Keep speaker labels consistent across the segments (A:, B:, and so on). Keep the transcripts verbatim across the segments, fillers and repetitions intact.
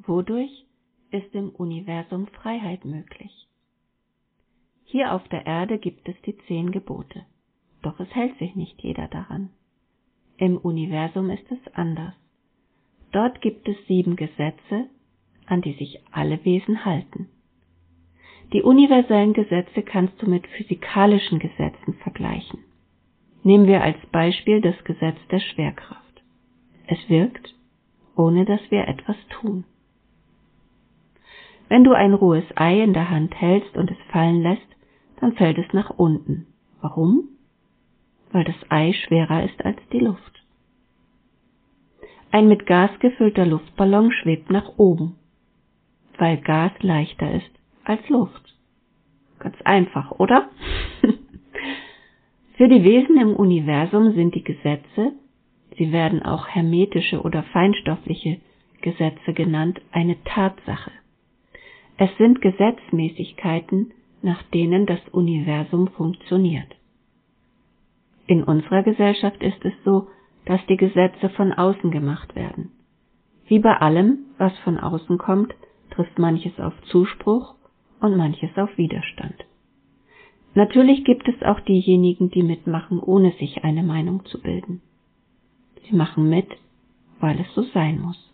A: Wodurch ist im Universum Freiheit möglich? Hier auf der Erde gibt es die zehn Gebote, doch es hält sich nicht jeder daran. Im Universum ist es anders. Dort gibt es sieben Gesetze, an die sich alle Wesen halten. Die universellen Gesetze kannst du mit physikalischen Gesetzen vergleichen. Nehmen wir als Beispiel das Gesetz der Schwerkraft. Es wirkt, ohne dass wir etwas tun. Wenn du ein rohes Ei in der Hand hältst und es fallen lässt, dann fällt es nach unten. Warum? Weil das Ei schwerer ist als die Luft. Ein mit Gas gefüllter Luftballon schwebt nach oben, weil Gas leichter ist als Luft. Ganz einfach, oder? Für die Wesen im Universum sind die Gesetze, sie werden auch hermetische oder feinstoffliche Gesetze genannt, eine Tatsache. Es sind Gesetzmäßigkeiten, nach denen das Universum funktioniert. In unserer Gesellschaft ist es so, dass die Gesetze von außen gemacht werden. Wie bei allem, was von außen kommt, trifft manches auf Zuspruch und manches auf Widerstand. Natürlich gibt es auch diejenigen, die mitmachen, ohne sich eine Meinung zu bilden. Sie machen mit, weil es so sein muss.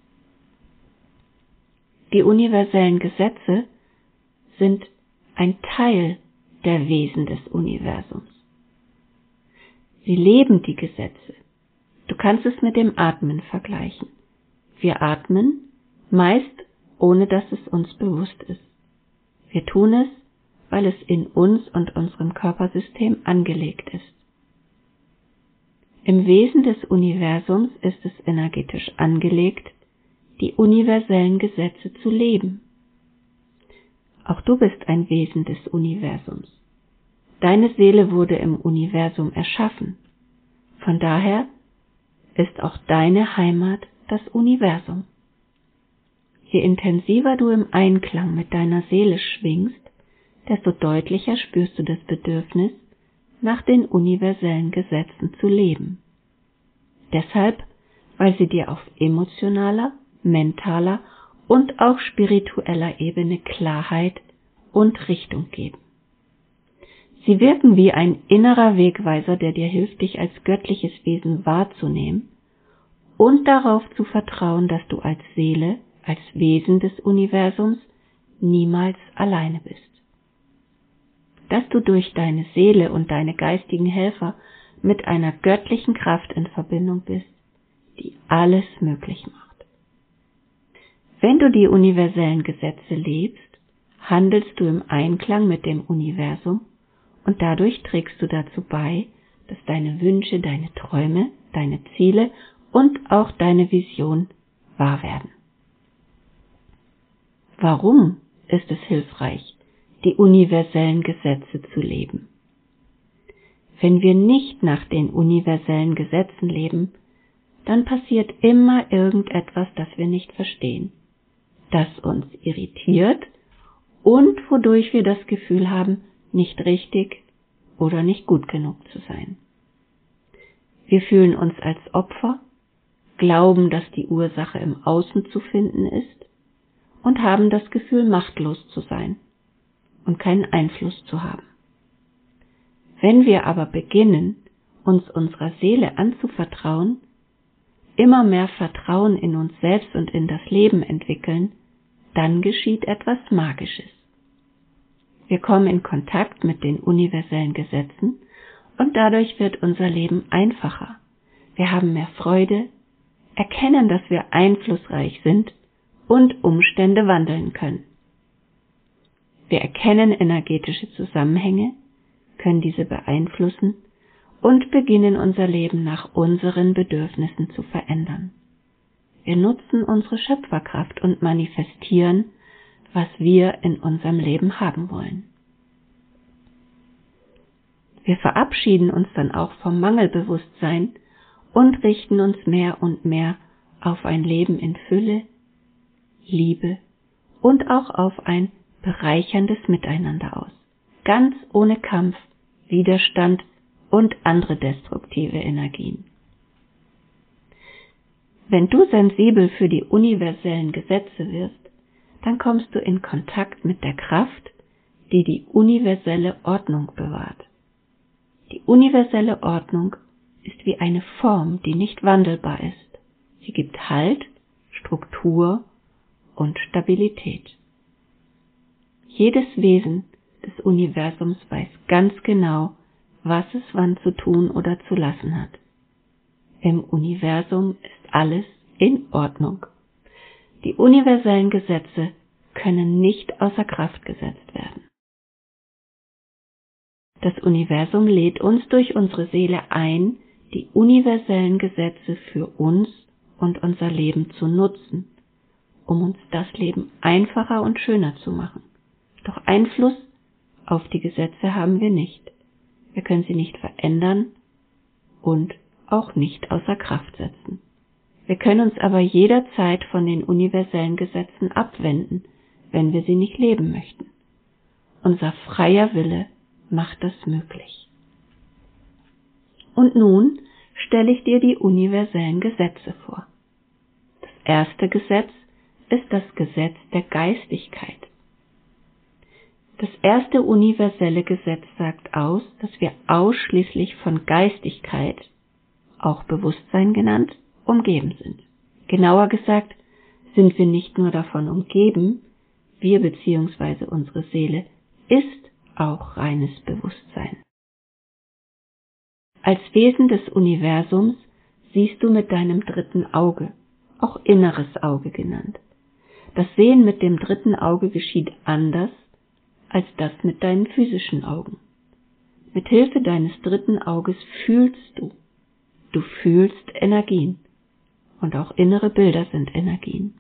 A: Die universellen Gesetze sind ein Teil der Wesen des Universums. Sie leben die Gesetze. Du kannst es mit dem Atmen vergleichen. Wir atmen, meist ohne dass es uns bewusst ist. Wir tun es, weil es in uns und unserem Körpersystem angelegt ist. Im Wesen des Universums ist es energetisch angelegt, die universellen Gesetze zu leben. Auch du bist ein Wesen des Universums. Deine Seele wurde im Universum erschaffen. Von daher ist auch deine Heimat das Universum. Je intensiver du im Einklang mit deiner Seele schwingst, desto deutlicher spürst du das Bedürfnis, nach den universellen Gesetzen zu leben. Deshalb, weil sie dir auf emotionaler, mentaler und auch spiritueller Ebene Klarheit und Richtung geben. Sie wirken wie ein innerer Wegweiser, der dir hilft, dich als göttliches Wesen wahrzunehmen und darauf zu vertrauen, dass du als Seele, als Wesen des Universums niemals alleine bist. Dass du durch deine Seele und deine geistigen Helfer mit einer göttlichen Kraft in Verbindung bist, die alles möglich macht. Wenn du die universellen Gesetze lebst, handelst du im Einklang mit dem Universum und dadurch trägst du dazu bei, dass deine Wünsche, deine Träume, deine Ziele und auch deine Vision wahr werden. Warum ist es hilfreich, die universellen Gesetze zu leben? Wenn wir nicht nach den universellen Gesetzen leben, dann passiert immer irgendetwas, das wir nicht verstehen, das uns irritiert und wodurch wir das Gefühl haben, nicht richtig oder nicht gut genug zu sein. Wir fühlen uns als Opfer, glauben, dass die Ursache im Außen zu finden ist und haben das Gefühl, machtlos zu sein und keinen Einfluss zu haben. Wenn wir aber beginnen, uns unserer Seele anzuvertrauen, immer mehr Vertrauen in uns selbst und in das Leben entwickeln, dann geschieht etwas Magisches. Wir kommen in Kontakt mit den universellen Gesetzen und dadurch wird unser Leben einfacher. Wir haben mehr Freude, erkennen, dass wir einflussreich sind und Umstände wandeln können. Wir erkennen energetische Zusammenhänge, können diese beeinflussen und beginnen unser Leben nach unseren Bedürfnissen zu verändern. Wir nutzen unsere Schöpferkraft und manifestieren, was wir in unserem Leben haben wollen. Wir verabschieden uns dann auch vom Mangelbewusstsein und richten uns mehr und mehr auf ein Leben in Fülle, Liebe und auch auf ein bereicherndes Miteinander aus, ganz ohne Kampf, Widerstand und andere destruktive Energien. Wenn du sensibel für die universellen Gesetze wirst, dann kommst du in Kontakt mit der Kraft, die die universelle Ordnung bewahrt. Die universelle Ordnung ist wie eine Form, die nicht wandelbar ist. Sie gibt Halt, Struktur und Stabilität. Jedes Wesen des Universums weiß ganz genau, was es wann zu tun oder zu lassen hat. Im Universum ist alles in Ordnung. Die universellen Gesetze können nicht außer Kraft gesetzt werden. Das Universum lädt uns durch unsere Seele ein, die universellen Gesetze für uns und unser Leben zu nutzen, um uns das Leben einfacher und schöner zu machen. Doch Einfluss auf die Gesetze haben wir nicht. Wir können sie nicht verändern und auch nicht außer Kraft setzen. Wir können uns aber jederzeit von den universellen Gesetzen abwenden, wenn wir sie nicht leben möchten. Unser freier Wille macht das möglich. Und nun stelle ich dir die universellen Gesetze vor. Das erste Gesetz ist das Gesetz der Geistigkeit. Das erste universelle Gesetz sagt aus, dass wir ausschließlich von Geistigkeit, auch Bewusstsein genannt, umgeben sind. Genauer gesagt sind wir nicht nur davon umgeben, wir bzw. unsere Seele ist auch reines Bewusstsein. Als Wesen des Universums siehst du mit deinem dritten Auge, auch inneres Auge genannt. Das Sehen mit dem dritten Auge geschieht anders als das mit deinen physischen Augen. Mit Hilfe deines dritten Auges fühlst du. Du fühlst Energien. Und auch innere Bilder sind Energien.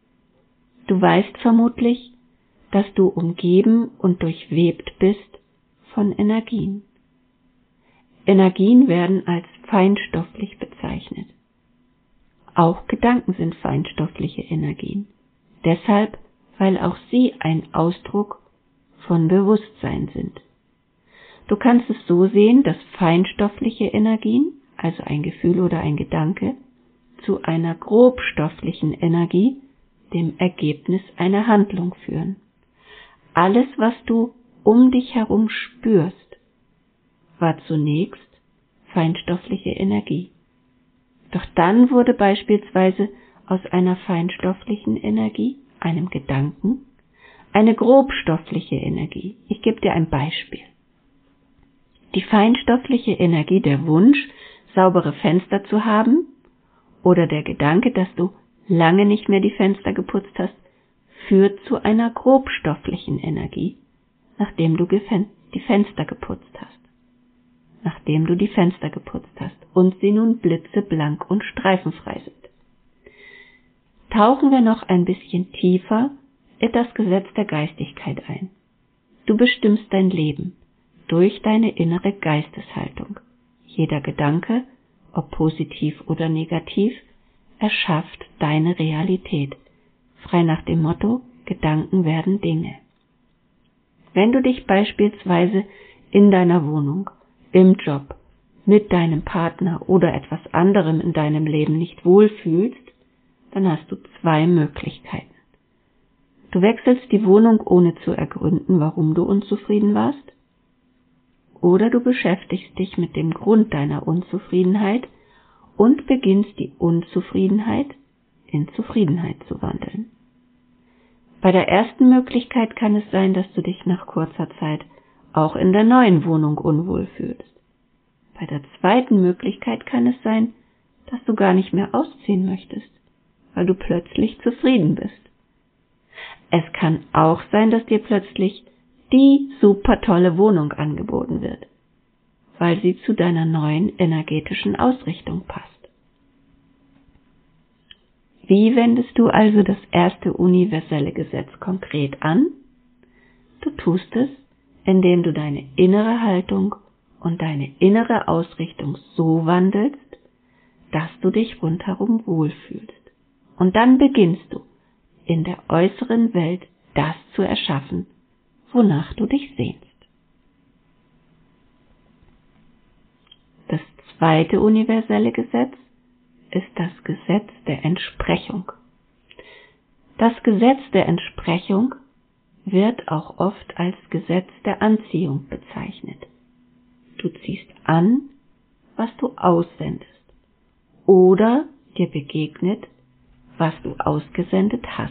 A: Du weißt vermutlich, dass du umgeben und durchwebt bist von Energien. Energien werden als feinstofflich bezeichnet. Auch Gedanken sind feinstoffliche Energien. Deshalb, weil auch sie ein Ausdruck von Bewusstsein sind. Du kannst es so sehen, dass feinstoffliche Energien, also ein Gefühl oder ein Gedanke, zu einer grobstofflichen Energie, dem Ergebnis einer Handlung führen. Alles, was du um dich herum spürst, war zunächst feinstoffliche Energie. Doch dann wurde beispielsweise aus einer feinstofflichen Energie, einem Gedanken, eine grobstoffliche Energie. Ich gebe dir ein Beispiel. Die feinstoffliche Energie, der Wunsch, saubere Fenster zu haben, oder der Gedanke, dass du lange nicht mehr die Fenster geputzt hast, führt zu einer grobstofflichen Energie, nachdem du die Fenster geputzt hast. Nachdem du die Fenster geputzt hast und sie nun blitzeblank und streifenfrei sind. Tauchen wir noch ein bisschen tiefer in das Gesetz der Geistigkeit ein. Du bestimmst dein Leben durch deine innere Geisteshaltung. Jeder Gedanke, ob positiv oder negativ, erschafft deine Realität, frei nach dem Motto, Gedanken werden Dinge. Wenn du dich beispielsweise in deiner Wohnung, im Job, mit deinem Partner oder etwas anderem in deinem Leben nicht wohlfühlst, dann hast du zwei Möglichkeiten. Du wechselst die Wohnung, ohne zu ergründen, warum du unzufrieden warst, oder du beschäftigst dich mit dem Grund deiner Unzufriedenheit und beginnst die Unzufriedenheit in Zufriedenheit zu wandeln. Bei der ersten Möglichkeit kann es sein, dass du dich nach kurzer Zeit auch in der neuen Wohnung unwohl fühlst. Bei der zweiten Möglichkeit kann es sein, dass du gar nicht mehr ausziehen möchtest, weil du plötzlich zufrieden bist. Es kann auch sein, dass dir plötzlich die super tolle Wohnung angeboten wird, weil sie zu deiner neuen energetischen Ausrichtung passt. Wie wendest du also das erste universelle Gesetz konkret an? Du tust es, indem du deine innere Haltung und deine innere Ausrichtung so wandelst, dass du dich rundherum wohlfühlst. Und dann beginnst du, in der äußeren Welt das zu erschaffen, wonach du dich sehnst. Das zweite universelle Gesetz ist das Gesetz der Entsprechung. Das Gesetz der Entsprechung wird auch oft als Gesetz der Anziehung bezeichnet. Du ziehst an, was du aussendest, oder dir begegnet, was du ausgesendet hast.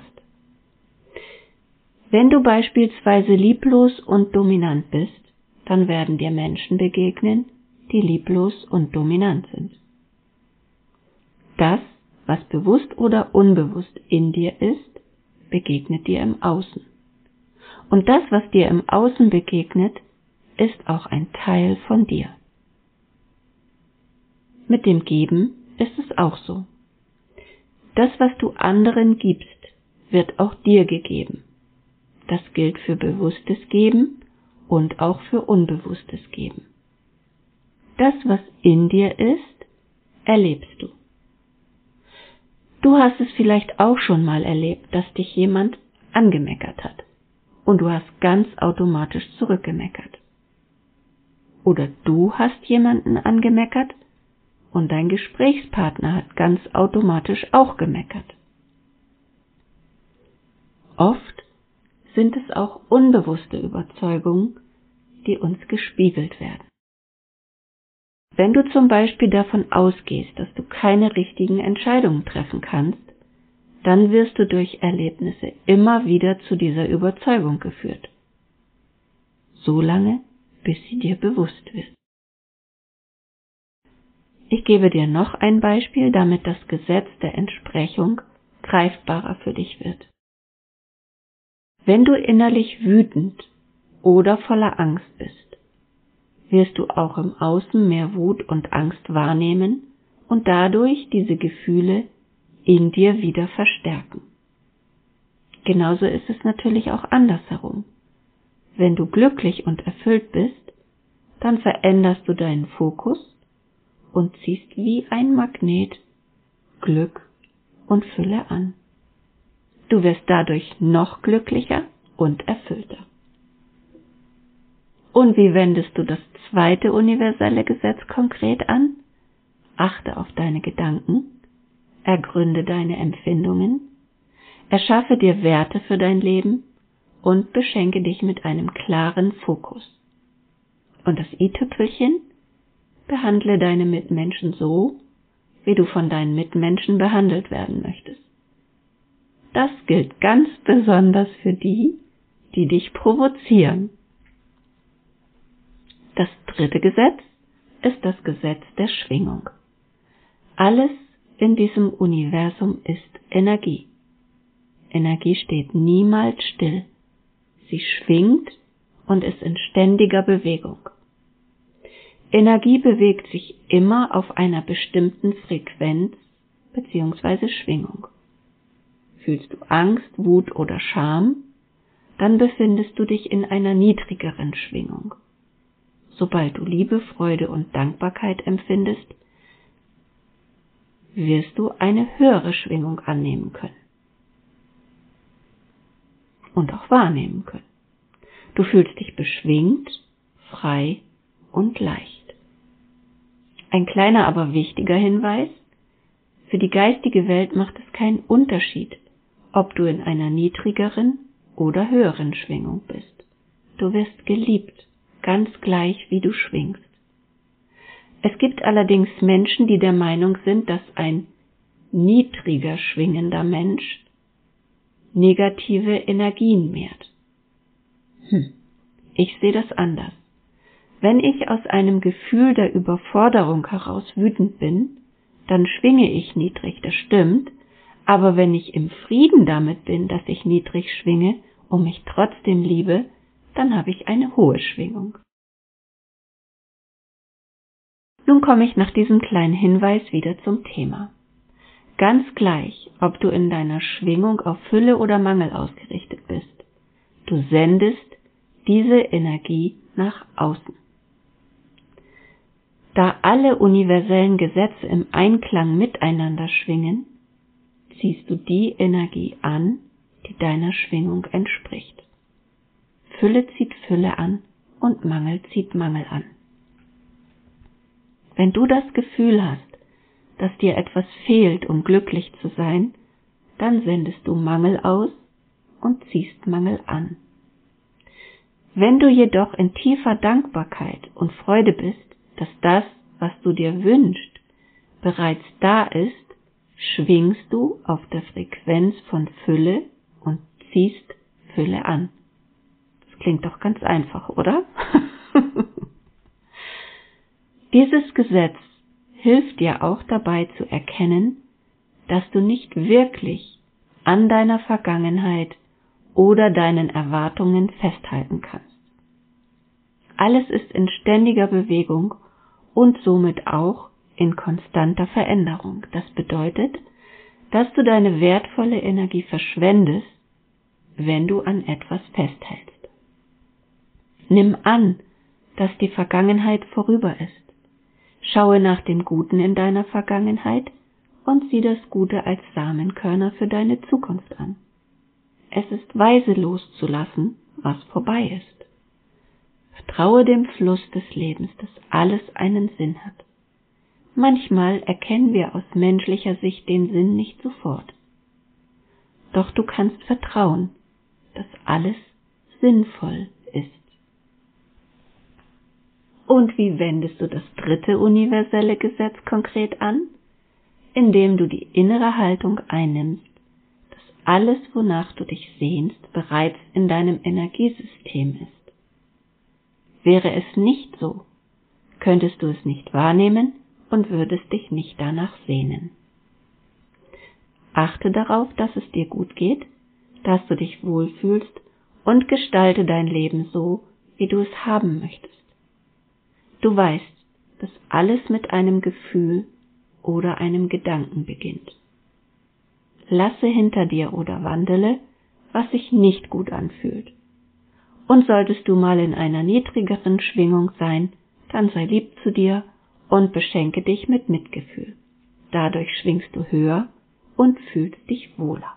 A: Wenn du beispielsweise lieblos und dominant bist, dann werden dir Menschen begegnen, die lieblos und dominant sind. Das, was bewusst oder unbewusst in dir ist, begegnet dir im Außen. Und das, was dir im Außen begegnet, ist auch ein Teil von dir. Mit dem Geben ist es auch so. Das, was du anderen gibst, wird auch dir gegeben. Das gilt für bewusstes Geben und auch für unbewusstes Geben. Das, was in dir ist, erlebst du. Du hast es vielleicht auch schon mal erlebt, dass dich jemand angemeckert hat und du hast ganz automatisch zurückgemeckert. Oder du hast jemanden angemeckert und dein Gesprächspartner hat ganz automatisch auch gemeckert. Oft sind es auch unbewusste Überzeugungen, die uns gespiegelt werden. Wenn du zum Beispiel davon ausgehst, dass du keine richtigen Entscheidungen treffen kannst, dann wirst du durch Erlebnisse immer wieder zu dieser Überzeugung geführt. Solange, bis sie dir bewusst wird. Ich gebe dir noch ein Beispiel, damit das Gesetz der Entsprechung greifbarer für dich wird. Wenn du innerlich wütend oder voller Angst bist, wirst du auch im Außen mehr Wut und Angst wahrnehmen und dadurch diese Gefühle in dir wieder verstärken. Genauso ist es natürlich auch andersherum. Wenn du glücklich und erfüllt bist, dann veränderst du deinen Fokus und ziehst wie ein Magnet Glück und Fülle an. Du wirst dadurch noch glücklicher und erfüllter. Und wie wendest du das zweite universelle Gesetz konkret an? Achte auf deine Gedanken, ergründe deine Empfindungen, erschaffe dir Werte für dein Leben und beschenke dich mit einem klaren Fokus. Und das i-Tüpfelchen: behandle deine Mitmenschen so, wie du von deinen Mitmenschen behandelt werden möchtest. Das gilt ganz besonders für die, die dich provozieren. Das dritte Gesetz ist das Gesetz der Schwingung. Alles in diesem Universum ist Energie. Energie steht niemals still. Sie schwingt und ist in ständiger Bewegung. Energie bewegt sich immer auf einer bestimmten Frequenz bzw. Schwingung. Fühlst du Angst, Wut oder Scham, dann befindest du dich in einer niedrigeren Schwingung. Sobald du Liebe, Freude und Dankbarkeit empfindest, wirst du eine höhere Schwingung annehmen können und auch wahrnehmen können. Du fühlst dich beschwingt, frei und leicht. Ein kleiner, aber wichtiger Hinweis: Für die geistige Welt macht es keinen Unterschied, ob du in einer niedrigeren oder höheren Schwingung bist. Du wirst geliebt, ganz gleich wie du schwingst. Es gibt allerdings Menschen, die der Meinung sind, dass ein niedriger schwingender Mensch negative Energien mehrt. Hm. Ich sehe das anders. Wenn ich aus einem Gefühl der Überforderung heraus wütend bin, dann schwinge ich niedrig, das stimmt, aber wenn ich im Frieden damit bin, dass ich niedrig schwinge und mich trotzdem liebe, dann habe ich eine hohe Schwingung. Nun komme ich nach diesem kleinen Hinweis wieder zum Thema. Ganz gleich, ob du in deiner Schwingung auf Fülle oder Mangel ausgerichtet bist, du sendest diese Energie nach außen. Da alle universellen Gesetze im Einklang miteinander schwingen, ziehst du die Energie an, die deiner Schwingung entspricht. Fülle zieht Fülle an und Mangel zieht Mangel an. Wenn du das Gefühl hast, dass dir etwas fehlt, um glücklich zu sein, dann sendest du Mangel aus und ziehst Mangel an. Wenn du jedoch in tiefer Dankbarkeit und Freude bist, dass das, was du dir wünschst, bereits da ist, schwingst du auf der Frequenz von Fülle und ziehst Fülle an. Das klingt doch ganz einfach, oder? Dieses Gesetz hilft dir auch dabei zu erkennen, dass du nicht wirklich an deiner Vergangenheit oder deinen Erwartungen festhalten kannst. Alles ist in ständiger Bewegung und somit auch in konstanter Veränderung. Das bedeutet, dass du deine wertvolle Energie verschwendest, wenn du an etwas festhältst. Nimm an, dass die Vergangenheit vorüber ist. Schaue nach dem Guten in deiner Vergangenheit und sieh das Gute als Samenkörner für deine Zukunft an. Es ist weise loszulassen, was vorbei ist. Vertraue dem Fluss des Lebens, dass alles einen Sinn hat. Manchmal erkennen wir aus menschlicher Sicht den Sinn nicht sofort. Doch du kannst vertrauen, dass alles sinnvoll ist. Und wie wendest du das dritte universelle Gesetz konkret an? Indem du die innere Haltung einnimmst, dass alles, wonach du dich sehnst, bereits in deinem Energiesystem ist. Wäre es nicht so, könntest du es nicht wahrnehmen und würdest dich nicht danach sehnen. Achte darauf, dass es dir gut geht, dass du dich wohlfühlst und gestalte dein Leben so, wie du es haben möchtest. Du weißt, dass alles mit einem Gefühl oder einem Gedanken beginnt. Lasse hinter dir oder wandele, was sich nicht gut anfühlt. Und solltest du mal in einer niedrigeren Schwingung sein, dann sei lieb zu dir und beschenke dich mit Mitgefühl. Dadurch schwingst du höher und fühlst dich wohler.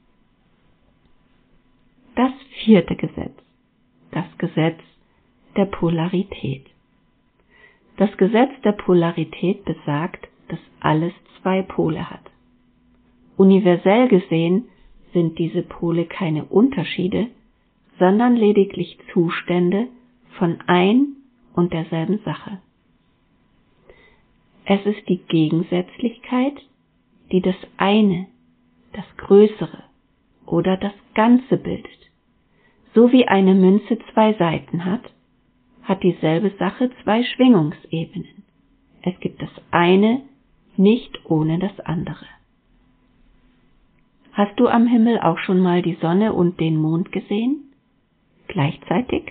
A: Das vierte Gesetz, das Gesetz der Polarität. Das Gesetz der Polarität besagt, dass alles zwei Pole hat. Universell gesehen sind diese Pole keine Unterschiede, sondern lediglich Zustände von ein und derselben Sache. Es ist die Gegensätzlichkeit, die das eine, das Größere oder das Ganze bildet. So wie eine Münze zwei Seiten hat, hat dieselbe Sache zwei Schwingungsebenen. Es gibt das eine nicht ohne das andere. Hast du am Himmel auch schon mal die Sonne und den Mond gesehen? Gleichzeitig?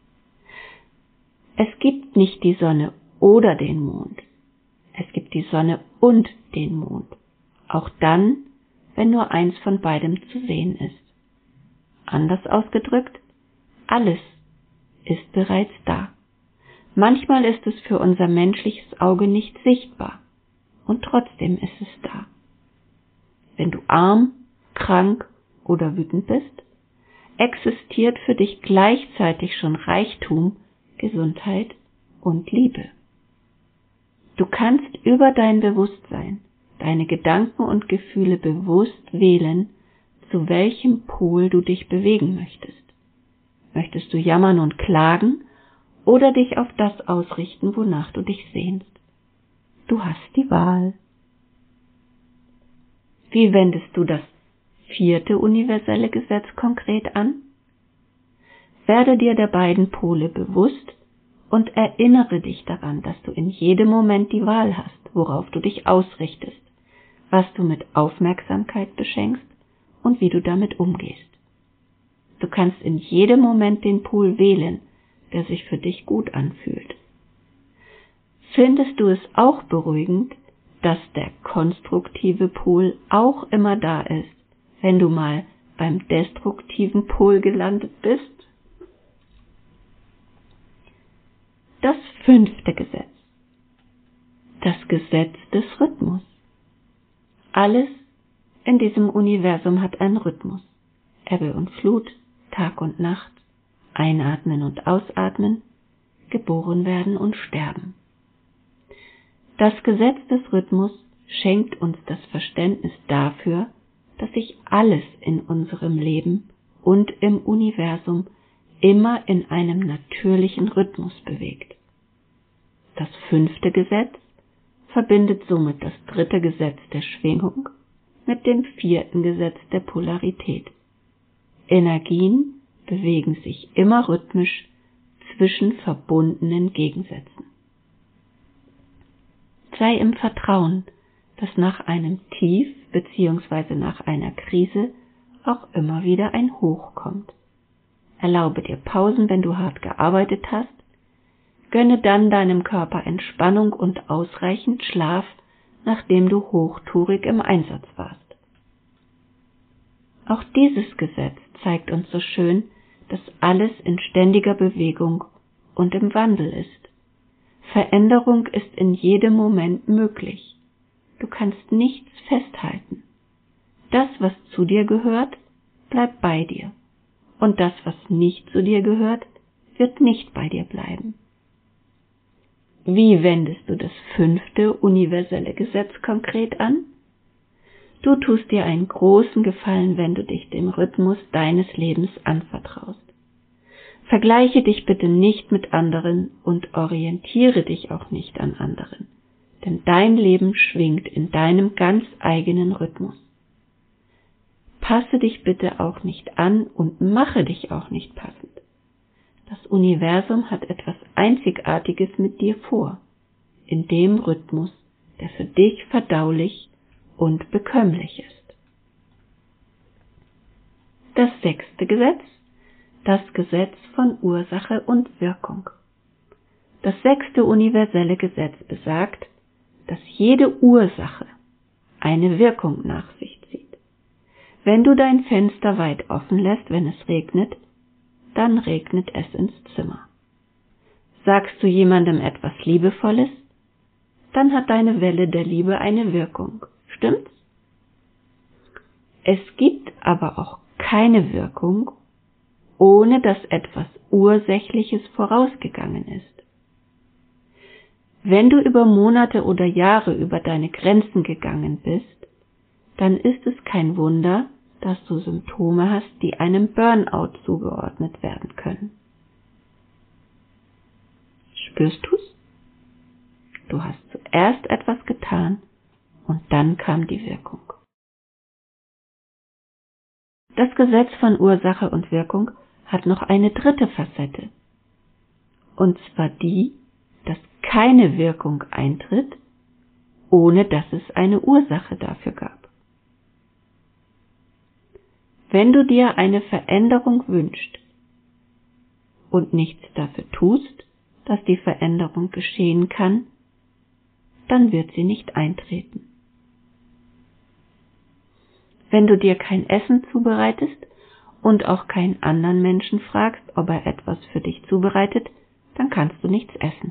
A: Es gibt nicht die Sonne oder den Mond. Es gibt die Sonne und den Mond. Auch dann, wenn nur eins von beidem zu sehen ist. Anders ausgedrückt, alles ist bereits da. Manchmal ist es für unser menschliches Auge nicht sichtbar und trotzdem ist es da. Wenn du arm, krank oder wütend bist, existiert für dich gleichzeitig schon Reichtum, Gesundheit und Liebe. Du kannst über dein Bewusstsein, deine Gedanken und Gefühle bewusst wählen, zu welchem Pol du dich bewegen möchtest. Möchtest du jammern und klagen oder dich auf das ausrichten, wonach du dich sehnst? Du hast die Wahl. Wie wendest du das vierte universelle Gesetz konkret an? Werde dir der beiden Pole bewusst und erinnere dich daran, dass du in jedem Moment die Wahl hast, worauf du dich ausrichtest, was du mit Aufmerksamkeit beschenkst und wie du damit umgehst. Du kannst in jedem Moment den Pol wählen, der sich für dich gut anfühlt. Findest du es auch beruhigend, dass der konstruktive Pol auch immer da ist, wenn du mal beim destruktiven Pol gelandet bist? Das fünfte Gesetz. Das Gesetz des Rhythmus. Alles in diesem Universum hat einen Rhythmus. Ebbe und Flut, Tag und Nacht, Einatmen und Ausatmen, geboren werden und sterben. Das Gesetz des Rhythmus schenkt uns das Verständnis dafür, dass sich alles in unserem Leben und im Universum immer in einem natürlichen Rhythmus bewegt. Das fünfte Gesetz verbindet somit das dritte Gesetz der Schwingung mit dem vierten Gesetz der Polarität. Energien bewegen sich immer rhythmisch zwischen verbundenen Gegensätzen. Sei im Vertrauen, dass nach einem Tief bzw. nach einer Krise auch immer wieder ein Hoch kommt. Erlaube dir Pausen, wenn du hart gearbeitet hast. Gönne dann deinem Körper Entspannung und ausreichend Schlaf, nachdem du hochtourig im Einsatz warst. Auch dieses Gesetz zeigt uns so schön, dass alles in ständiger Bewegung und im Wandel ist. Veränderung ist in jedem Moment möglich. Du kannst nichts festhalten. Das, was zu dir gehört, bleibt bei dir. Und das, was nicht zu dir gehört, wird nicht bei dir bleiben. Wie wendest du das fünfte universelle Gesetz konkret an? Du tust dir einen großen Gefallen, wenn du dich dem Rhythmus deines Lebens anvertraust. Vergleiche dich bitte nicht mit anderen und orientiere dich auch nicht an anderen, denn dein Leben schwingt in deinem ganz eigenen Rhythmus. Passe dich bitte auch nicht an und mache dich auch nicht passend. Das Universum hat etwas Einzigartiges mit dir vor, in dem Rhythmus, der für dich verdaulich und bekömmlich ist. Das sechste Gesetz, das Gesetz von Ursache und Wirkung. Das sechste universelle Gesetz besagt, dass jede Ursache eine Wirkung nach sich zieht. Wenn du dein Fenster weit offen lässt, wenn es regnet, dann regnet es ins Zimmer. Sagst du jemandem etwas Liebevolles, dann hat deine Welle der Liebe eine Wirkung. Stimmt's? Es gibt aber auch keine Wirkung, ohne dass etwas Ursächliches vorausgegangen ist. Wenn du über Monate oder Jahre über deine Grenzen gegangen bist, dann ist es kein Wunder, dass du Symptome hast, die einem Burnout zugeordnet werden können. Spürst du's? Du hast zuerst etwas getan und dann kam die Wirkung. Das Gesetz von Ursache und Wirkung hat noch eine dritte Facette, und zwar die, dass keine Wirkung eintritt, ohne dass es eine Ursache dafür gab. Wenn du dir eine Veränderung wünschst und nichts dafür tust, dass die Veränderung geschehen kann, dann wird sie nicht eintreten. Wenn du dir kein Essen zubereitest und auch keinen anderen Menschen fragst, ob er etwas für dich zubereitet, dann kannst du nichts essen.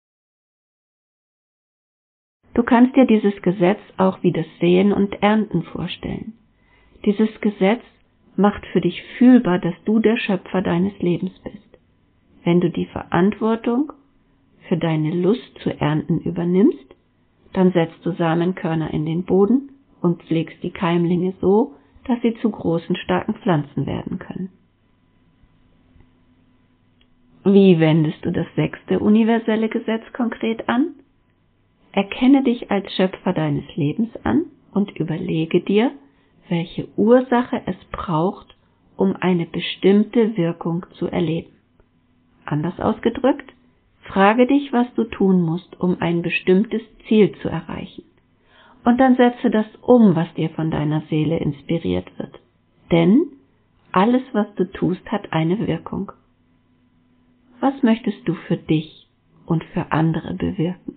A: Du kannst dir dieses Gesetz auch wie das Säen und Ernten vorstellen. Dieses Gesetz macht für dich fühlbar, dass du der Schöpfer deines Lebens bist. Wenn du die Verantwortung für deine Lust zu ernten übernimmst, dann setzt du Samenkörner in den Boden und pflegst die Keimlinge so, dass sie zu großen, starken Pflanzen werden können. Wie wendest du das sechste universelle Gesetz konkret an? Erkenne dich als Schöpfer deines Lebens an und überlege dir, welche Ursache es braucht, um eine bestimmte Wirkung zu erleben. Anders ausgedrückt, frage dich, was du tun musst, um ein bestimmtes Ziel zu erreichen. Und dann setze das um, was dir von deiner Seele inspiriert wird. Denn alles, was du tust, hat eine Wirkung. Was möchtest du für dich und für andere bewirken?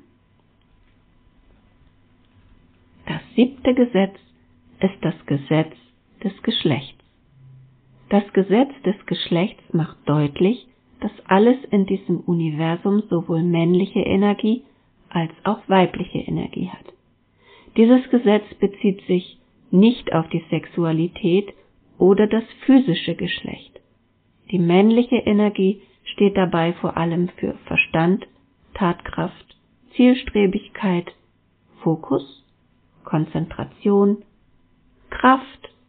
A: Das siebte Gesetz ist das Gesetz des Geschlechts. Das Gesetz des Geschlechts macht deutlich, dass alles in diesem Universum sowohl männliche Energie als auch weibliche Energie hat. Dieses Gesetz bezieht sich nicht auf die Sexualität oder das physische Geschlecht. Die männliche Energie steht dabei vor allem für Verstand, Tatkraft, Zielstrebigkeit, Fokus, Konzentration, Kraft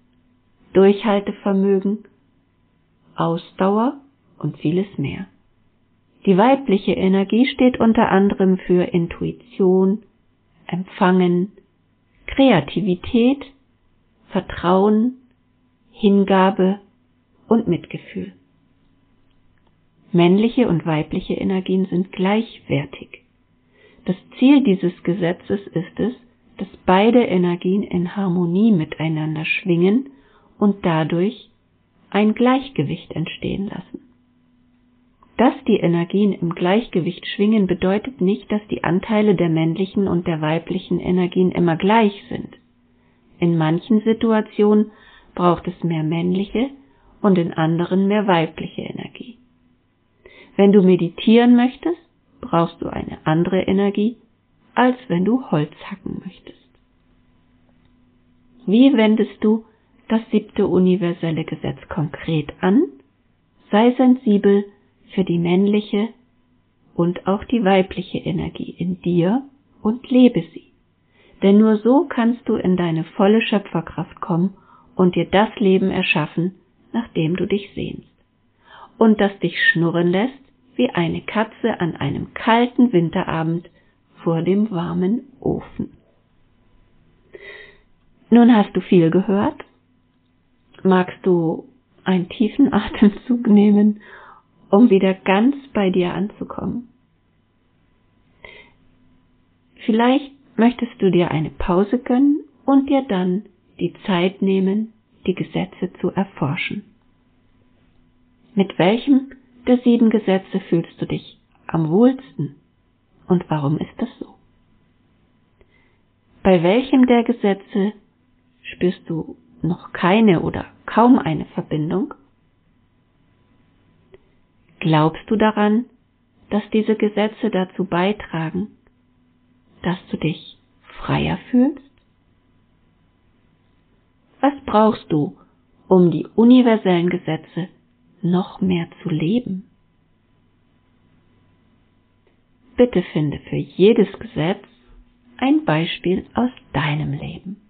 A: Durchhaltevermögen, Ausdauer und vieles mehr. Die weibliche Energie steht unter anderem für Intuition, Empfangen, Kreativität, Vertrauen, Hingabe und Mitgefühl. Männliche und weibliche Energien sind gleichwertig. Das Ziel dieses Gesetzes ist es, dass beide Energien in Harmonie miteinander schwingen und dadurch ein Gleichgewicht entstehen lassen. Dass die Energien im Gleichgewicht schwingen, bedeutet nicht, dass die Anteile der männlichen und der weiblichen Energien immer gleich sind. In manchen Situationen braucht es mehr männliche und in anderen mehr weibliche Energie. Wenn du meditieren möchtest, brauchst du eine andere Energie, als wenn du Holz hacken möchtest. Wie wendest du das siebte universelle Gesetz konkret an? Sei sensibel für die männliche und auch die weibliche Energie in dir und lebe sie. Denn nur so kannst du in deine volle Schöpferkraft kommen und dir das Leben erschaffen, nach dem du dich sehnst. Und das dich schnurren lässt wie eine Katze an einem kalten Winterabend vor dem warmen Ofen. Nun hast du viel gehört. Magst du einen tiefen Atemzug nehmen, um wieder ganz bei dir anzukommen? Vielleicht möchtest du dir eine Pause gönnen und dir dann die Zeit nehmen, die Gesetze zu erforschen. Mit welchem der sieben Gesetze fühlst du dich am wohlsten und warum ist das so? Bei welchem der Gesetze spürst du noch keine oder kaum eine Verbindung? Glaubst du daran, dass diese Gesetze dazu beitragen, dass du dich freier fühlst? Was brauchst du, um die universellen Gesetze noch mehr zu leben? Bitte finde für jedes Gesetz ein Beispiel aus deinem Leben.